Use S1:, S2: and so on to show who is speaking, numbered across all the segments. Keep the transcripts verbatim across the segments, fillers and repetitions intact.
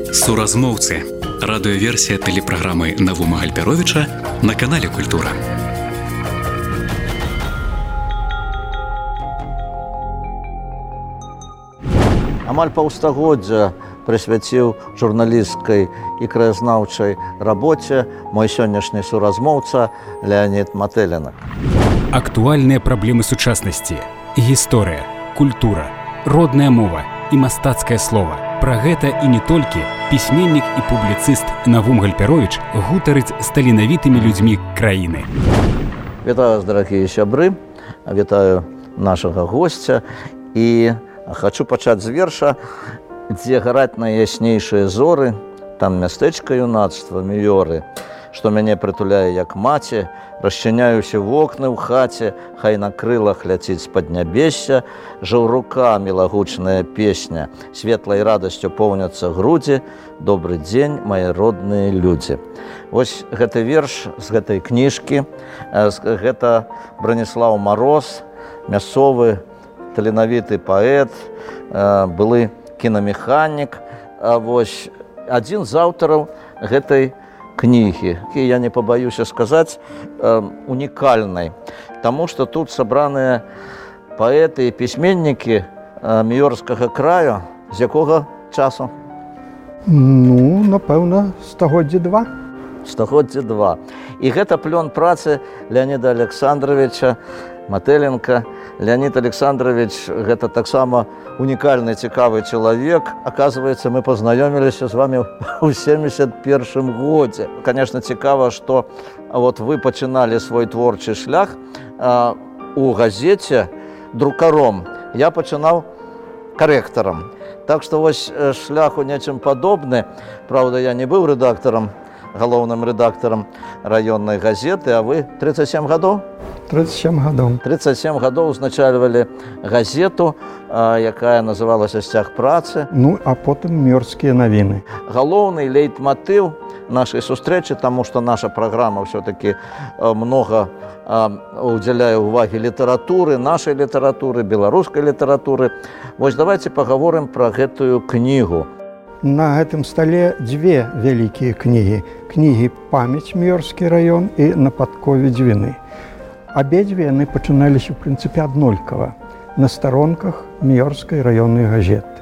S1: Суразмоўцы. Радыёверсія тэлепраграмы Навума Гальперовіча на канале Культура.
S2: Амаль паўстагоддзя прысвяціў журналісцкай і краязнаўчай рабоце мой сённяшні суразмоўца Леонид Мателенок.
S3: Актуальныя праблемы сучаснасці, гісторыя, культура, родная мова і мастацкае слова. Пра гэта і не толькі пісьменнік і публіцыст Навум Гальперовіч гутарыць з таленавітымі людзьмі краіны.
S2: Вітаю вас, дарагія сябры, вітаю нашага госця і хачу пачаць з верша, дзе гараць найяснейшыя зоры, там мястэчка юнацтва, міёры, што мяне прытуляе як маці, расчыняюся вокны ў хаце, хай на крылах ляціць з-пад нябесся, жаўрука мілагучная песня, светлай радасцю поўняцца грудзі, добры дзень, мае родныя людзі. Вось гэты верш з гэтай кніжкі, гэта Браніслаў Мароз, мясцовы таленавіты паэт, былы кінамеханік, вось адзін з аўтараў гэтай кнігі, і я не пабаюся сказаць, унікальнай, таму што тут сабраныя паэты і пісьменнікі міёрскага краю, з якога часу?
S4: Ну, напэўна, стагоддзя два.
S2: Стагоддзя два. І гэта плён працы Леоніда Александровича Мателенка. Леонид Александрович – гэта таксама унікальны, цікавы чалавек. Оказывается, мы познаёміліся з вами ў семьдесят першым годзе. Конечно, цікава, што вот вы пачыналі свой творчы шлях а, у газеце друкаром. Я пачынаў карэктарам. Так што вось шлях у нечым падобны. Правда, я не быў рэдактарам, галоўным рэдактарам раённай газеты, а вы тридцать семь гадоў?
S4: тридцать семь гадоў.
S2: тридцать семь гадоў узначальвалі газету, якая называлася «Сцяг працы».
S4: Ну, а потым мёрскія навіны.
S2: Галоўны лейтматыў нашай сустрэчы, таму што наша праграма ўсё-такі многа удзяляе ўвагі літаратуры, нашай літаратуры, беларускай літаратуры. Вось давайте пагаворым пра гэтую кнігу.
S4: На гэтым стале дзве вялікія кнігі. Кнігі «Памяць Мёрскі раён» і «На падкове дзвіны». Абедзве яны пачыналіся, у прынцыпе, аднолькава на старонках Мёрскай раённай газеты.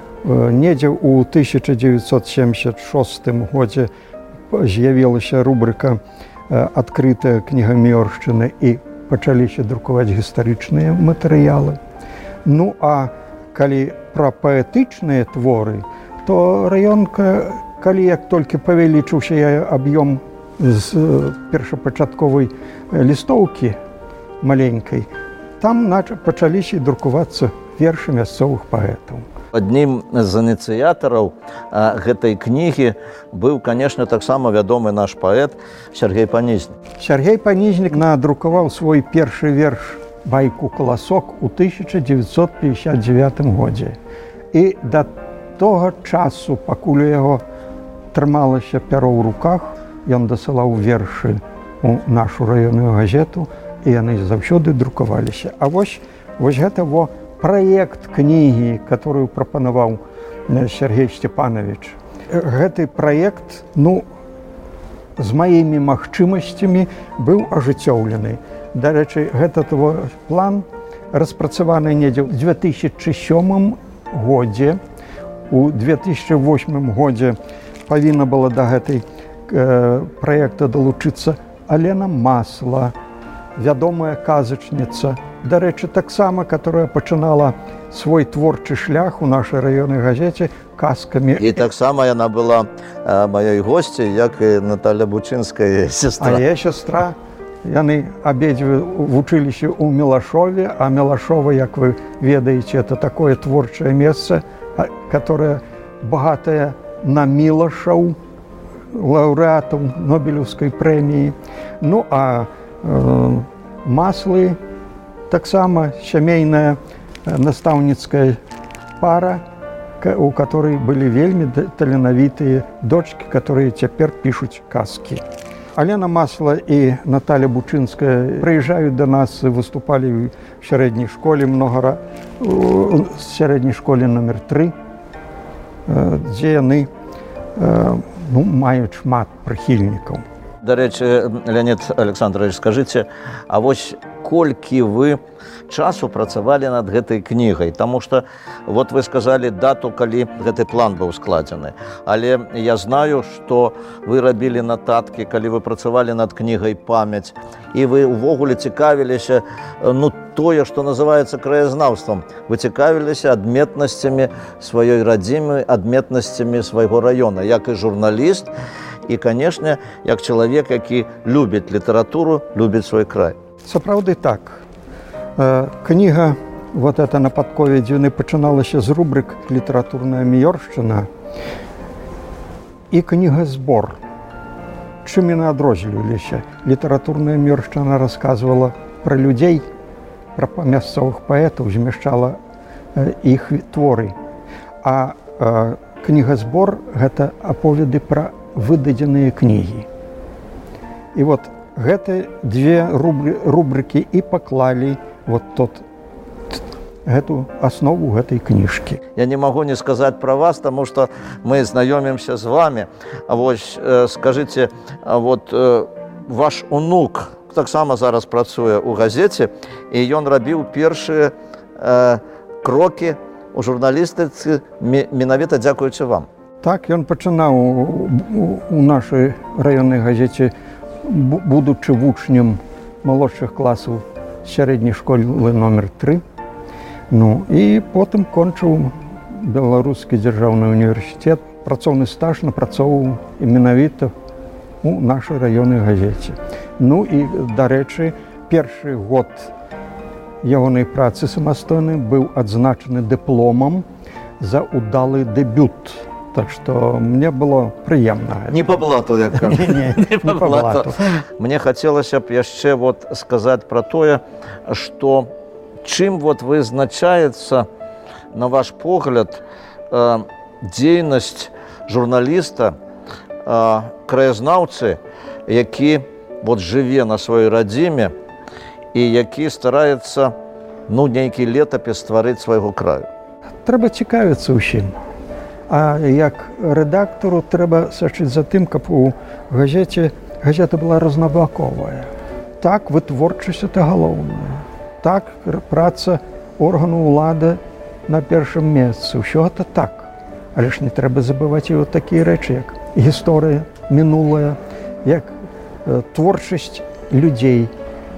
S4: Недзе ў тысяча дзевятьсот семьдесят шостым годзе з'явілася рубрыка «Адкрытая кніга Мёршчыны» і пачаліся друкаваць гістарычныя матэрыялы. Ну, а калі пра паэтычныя творы, то раёнка, калі як толькі павялічыўся аб'ём з першапачатковай лістоўкі маленькай, там пачаліся друкавацца вершы мясцовых паэтаў.
S2: Аднім з ініцыятараў гэтай кнігі быў, канешне, таксама вядомы наш паэт Сергей Панізнік.
S4: Сергей Панізнік надрукаваў свой першы верш «Байку каласок» у тысяча дзевятьсот пятьдесят девятым годзе. І да того часу, пакуль у яго трымалася пяро ў руках, ён дасылаў вершы у нашу раённую газету, і яны заўсёды друкаваліся. А вось, вось гэта во праект кнігі, которую прапанаваў Сергей Степанович. Гэты праект, ну, з маімі магчымасцямі быў ажыццёўлены. Дарэчы, гэта план распрацаваны недзе ў две тысячи сёмым годзе. У две тысячи восьмым годзе павінна была да гэтай праекта далучыцца Алена Масла, вядомая казачніца, дарэчы, таксама, которая пачынала свой творчы шлях у нашай раённай газеце казкамі.
S2: І таксама яна была маёй госцяй, як і Наталя Бучынская сестра.
S4: А я сестра. Яны абедзве вучыліся ў Мелашове, а Мелашова, як вы ведаеце, это такое творчае месца, которое багатае на мілашаў, лаўрэатаў Нобелеўскай прэміі. Ну, а э, Маслы таксама сямейная настаўніцкая пара, у которой былі вельмі таленавітыя дочкі, которые цяпер пішуць казкі. Алена Масла і Наталя Бучынская прыязджаюць да нас, выступалі в сярэдняй школе много раз, в сярэдняй школе номер три, дзе яны ну, маюць шмат прыхільнікаў.
S2: Дарэчы, Леонид Александрович, скажыце, а вось колькі вы часу працавалі над гэтай кнігай? Таму што вот вы сказалі дату, калі гэты план быў складзены. Але я знаю, што вы рабілі нататкі, калі вы працавалі над кнігай «Памяць», і вы ўвогуле цікавіліся, ну, тое, што называецца краязнаўствам. Вы цікавіліся адметнасцямі сваёй радзімы, адметнасцямі свайго раёна, як і журналіст, і, канешне, як чалавек, які любіць літаратуру, любіць свой край.
S4: Сапраўды так. Кніга вот эта на падковедзіны пачыналася з рубрик «Літаратурная міёршчына» і кнігазбор. Чым яны адрозніваліся? Літаратурная міёршчына расказвала пра людзей, пра мясцовых паэтаў, змяшчала іх творы. А кнігазбор – гэта аповеды пра выдадзеныя кнігі. І вот гэтыя две рубрыкі і паклалі вот тот, гэту аснову гэтай кніжкі.
S2: Я не магу не сказаць пра вас, таму што мы знаёмімся з вами. А вось скажыце, вот ваш унук таксама зараз працуе ў газеце, і ён рабіў першыя э, крокі у журналістыцы менавіта дзякуючы вам.
S4: Так, ён пачынаў у нашай раённай газеце, будучы вучнем малодшых класаў сярэдняй школы номер тры. Ну, і потым кончыў Беларускі дзяржаўны універсітэт. Працоўны стаж напрацоўваў і менавіта у нашай раённай газеце. Ну і, дарэчы, першы год ягонай працы самастойнай быў адзначаны дыпломам за удалы дэбют. Так што мне было прыемна.
S2: Не па блату, як кажу.
S4: Не, не па блату.
S2: Мне хацелася б яшчэ вот сказаць пра тое, што чым вот вызначаецца, на ваш погляд, дзейнасць журналіста, краязнаўцы, які вот жыве на сваёй радзіме і які стараецца, ну, нейкі летапіс стварыць свайго краю.
S4: Трэба цікавіцца ўсім. А як рэдактару трэба сачыць за тым, каб у газеце газета была рознабаковая. Так, вытворчасць – это галоўнае. Так, праца органу ўлады на першым месцы. Усё гэта так. Але ж не трэба забываць і вот такія рэчы, як гісторыя, мінулая, як э, творчасць людзей.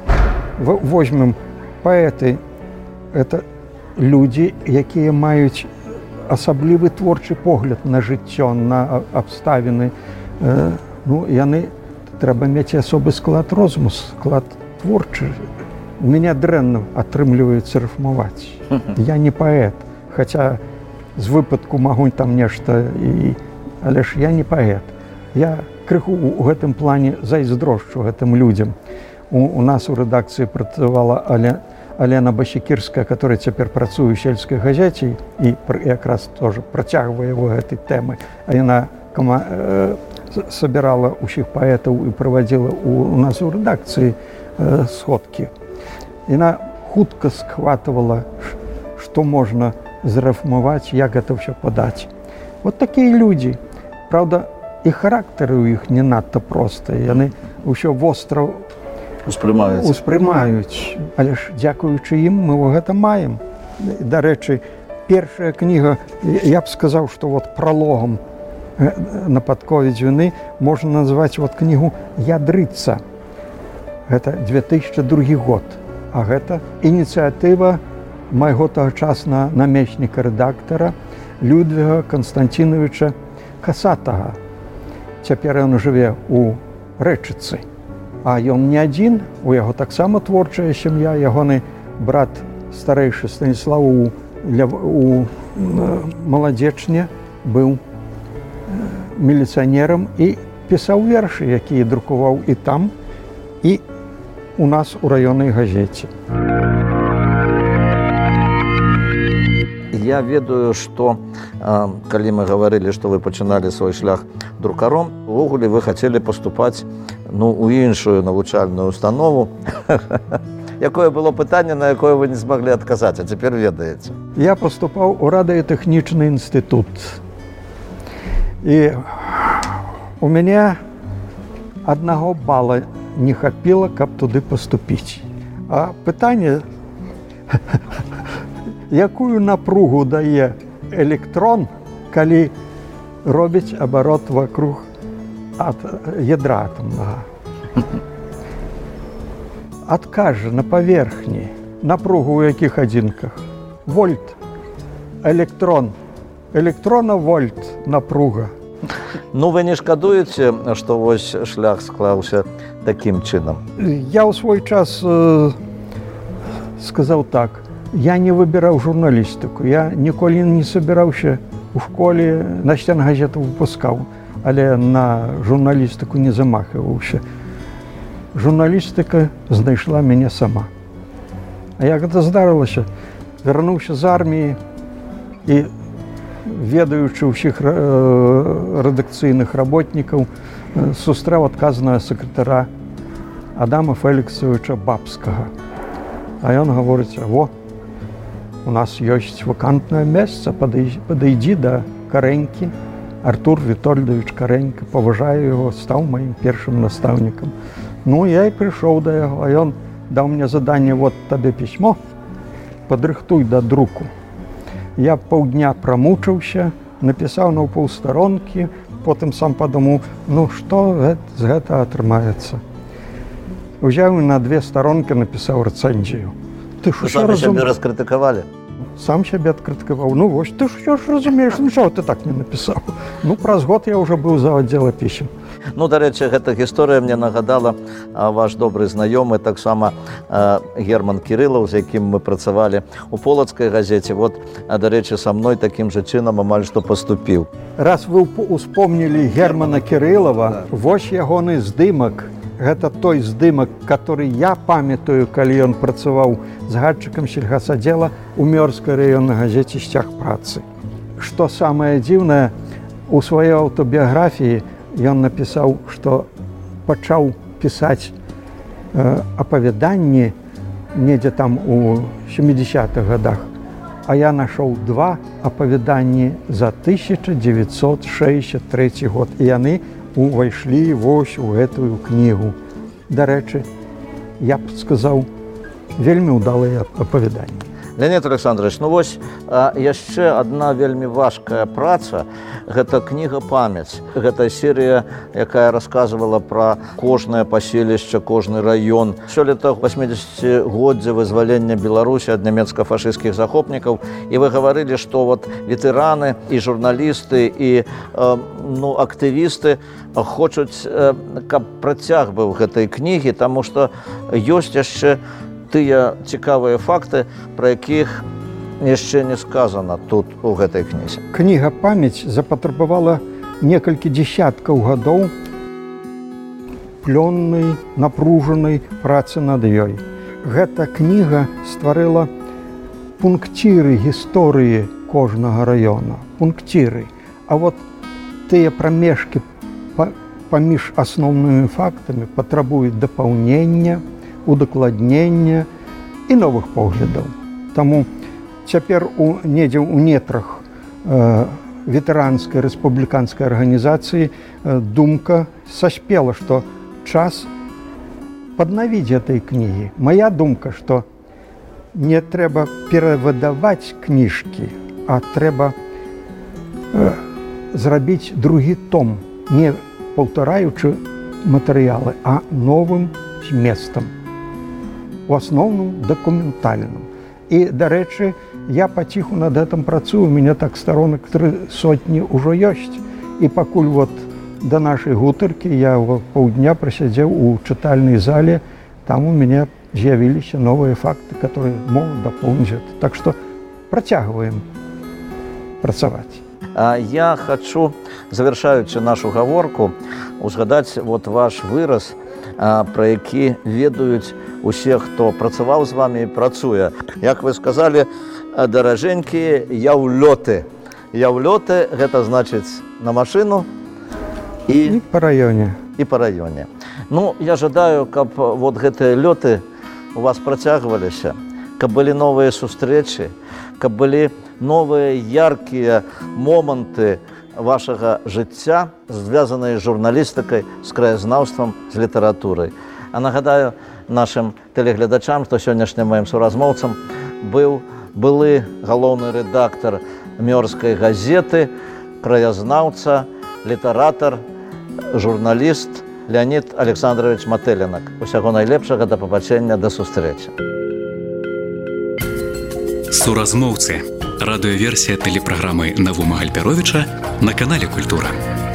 S4: Возьмем паэты – это людзі, якія маюць асаблівы творчы погляд на жыццё, на абставіны. Э, ну, яны, трэба мець асобы склад розуму, склад творчы. У мяне дрэнна атрымліваецца рыфмаваць. Я не паэт, хаця з выпадку магу там нешта, і... але ж я не паэт. Я крыху у гэтым плане зайздрошчу гэтым людзям. У, у нас у рэдакцыі працавала Але... Алена Басікірская, которая цяпер працуе ў сельскай газеце і якраз тоже працягвае его гэтай тэмы. А яна кома... э, сабірала ўсіх паэтаў і правадзіла у, у нас у рэдакцыі э, сходкі. Яна хутка схватывала, што можна зрэфмаваць, як гэта ўсё падаць. Вот такія людзі. Праўда, і характары ў іх не надта простыя. Яны ўсё востра
S2: успрымаюць.
S4: успрымаюць. Але ж дзякуючы ім мы гэта маем. Дарэчы, першая кніга, я б сказаў, што вот пралогам на падковедзіны можна назваць вот кнігу «Ядрыца». Гэта две тысячы другі год. А гэта ініцыятыва майго тагачаснага намесніка рэдактара Людвіга Канстантиновича Касатага. Цяпер ён жыве ў Рэчыцы. А ён не адзін, у яго таксама творчая сям'я, ягоны брат старэйшы Станіслаў у, у маладзечне быў міліцыянерам і пісаў вершы, якія друкаваў і там, і у нас у раённай газеце.
S2: Я ведаю, што калі мы гаварылі, што вы пачыналі свой шлях друкаром, увогуле вы хацелі паступаць, ну, у іншую навучальную установу. Якое было пытанне, на якое вы не змаглі адказаць, а цяпер ведаеце?
S4: Я паступаў у радыётэхнічны інстытут. І У мяне аднаго бала не хапіла, каб туды паступіць. А пытанне, якую напругу дае электрон, калі робіць абарот вокруг ад ядра атамнага. Адкажа на паверхні напругу ў якіх адзінках? Вольт, электрон, электронавольт напруга.
S2: Ну, вы не шкадуеце, што вось шлях склаўся такім чынам?
S4: Я ў свой час э, сказаў так, я не выбіраў журналістыку, я ніколі не собіраўся у школе, на сценгазету выпускаў, але на журналістыку не замахваўся. Журналістыка знайшла мяне сама. А як гэта здарылася? Вярнуўся з арміі і, ведаючы ўсіх рэдакцыйных работнікаў, сустрэў адказнага сакратара Адама Феліксавіча Бабскага. А ён гаворыць: во, у нас ёсць вакантнае месца, падыдзі да Карэнькі. Артур Вітольдавіч Карэнька, паважаю яго, стаў маім першым настаўнікам. Ну, я і прыйшоў да яго, а ён даў мне заданне: вот табе пісьмо, падрыхтуй да друку. Я паўдня прамучыўся, напісаў на паўстаронкі, потым сам падумаў, ну, што з гэта атрымаецца. Узяў на две старонкі, напісаў рэцэнзію.
S2: Ты самі сябе раскрытыкавалі?
S4: Сам сябе адкрытыкаваў. Ну, вось, ты ж разумееш, ну, чого ты так не напісаў? Ну, праз год я ўжо быў за аддзела пісем.
S2: Ну, дарэчы, гэта гісторыя мне нагадала ваш добры знаёмы, таксама Герман Кірылаў, з якім мы працавалі у полацкай газеце. Вот, дарэчы, са мной такім жа чынам амаль што паступіў.
S4: Раз вы успомнілі Германа Кірылава, вось ягоны здымак. Гэта той здымак, который я памятаю, калі ён працаваў згадчыкам сельгасаддзела ў Мёрскай раённай газеце «Сцяг працы». Што самае дзіўнае, у сваёй аўтабіяграфіі ён напісаў, што пачаў пісаць э, апавяданні недзе там у сямідзесятых гадах, а я нашоў два апавяданні за тысяча дзевяцьсот шэсцьдзесят трэці год, і яны увайшлі вось у гэтую кнігу. Дарэчы, я б сказаў, вельмі ўдалыя апавяданні.
S2: Леонид Александрович, ну вось а, яшчэ адна вельмі важкая праца, гэта кніга «Памяць». Гэта серія, якая расказвала пра кожнае паселішча, кожны раён. Сёлета восьмідзесяцігоддзе вызвалення Беларусі ад нямецка-фашысцкіх захопнікаў. І вы гаварылі, што вот ветэраны і журналісты і э, ну, актывісты хочуць, э, каб працяг быў гэтай кнігі, таму што ёсць яшчэ тыя цікавыя факты, пра якіх яшчэ не сказана тут у гэтай кнізе.
S4: Кніга «Памяць» запатрабавала некалькі дзесяткаў гадоў плённай, напружанай працы над ёй. Гэта кніга стварыла пункціры гісторыі кожнага раёна. Пункціры. А вот тыя прамежкі паміж асноўнымі фактамі патрабуюць дапаўнення, удакладнення і новых поглядаў. Таму цяпер у недзе ў нетрах э, ветэранскай рэспубліканскай арганізацыі э, думка саспела, што час паднавіць гэтай кнігі. Мая думка, што не трэба перавыдаваць кніжкі, а трэба э, зрабіць другі том, не паўтараючы матэрыялы, а новым зместам. У асноўным дакументальным. І, дарэчы, я паціху над гэтым працую, у мяне так старонак тры сотні ўжо ёсць. І пакуль вот да нашай гутаркі я паўдня прасядзеў у чытальнай зале, там у мяне з'явіліся новыя факты, которые могуць дапоўніць гэта. Так што працягваем працаваць.
S2: Я хачу, завяршаючы нашу гаворку, узгадаць вот ваш выраз, пра які ведаюць усе, хто працаваў з вамі і працуе. Як вы сказалі, даражэнькія яўлёты. Яўлёты – гэта значыць на машыну і,
S4: і па раёне.
S2: І па раёне. Ну, я жадаю, каб вот гэтыя лёты у вас працягваліся, каб былі новыя сустрэчы, каб былі новыя яркія моманты вашага жыцця, звязаныя з журналістыкай, з краязнаўствам, з літаратурай. А нагадаю нашым тэлегледачам, што сённяшнім маім суразмоўцам быў былы галоўны рэдактар Мёрскай газеты, краязнаўца, літаратар, журналіст Леонид Александрович Мателенок. Усяго найлепшага, да пабачэння, да сустрэчы.
S1: Суразмоўцы. Радыёверсія тэлепраграмы Навума Гальперовіча на канале Культура.